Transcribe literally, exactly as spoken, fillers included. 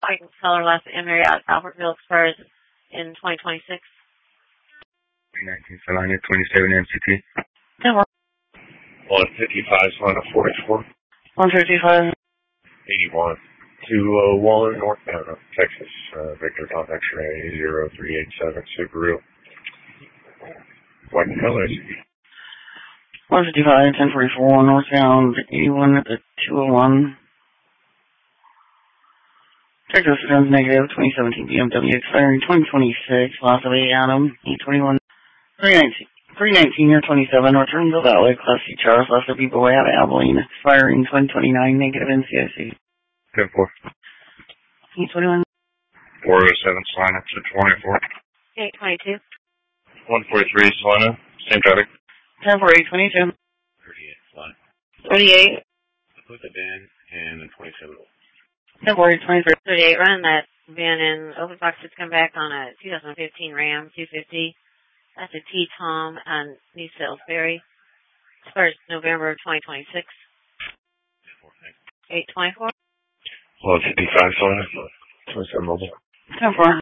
Mike Seller left in Marriott Albertville expires in twenty twenty-six. nineteen Salina, twenty-seven M C T. ten four. one fifty-five, Salina, forty-four. one fifty-five. eighty-one. two oh one, northbound, Texas, uh, Victor Tom X-ray, zero three eight seven, Subaru. White colors. one fifty-five, ten forty-four, northbound, eighty-one at the two oh one. Texas returns negative, twenty seventeen B M W expiring twenty twenty-six, loss of eight Adam, eight twenty-one, three nineteen, three nineteen or twenty-seven, return to Valley, Class C Charles, loss of people way out of Abilene, expiring twenty twenty-nine, negative N C I C. ten four. eight twenty-one. four oh seven, Salina, two twenty-four. eight twenty-two. one forty-three, Salina, same traffic. ten four, eight twenty-two. thirty-eight, Salina. thirty-eight. Put the van and the twenty-seven. ten four, eight twenty-three. thirty-eight, run that van in open box to come back on a two thousand fifteen Ram two fifty. That's a T-Tom on New Salisbury. Expires November twenty twenty-six. eight twenty-four. one fifty-five, Salina. twenty-seven mobile. ten four.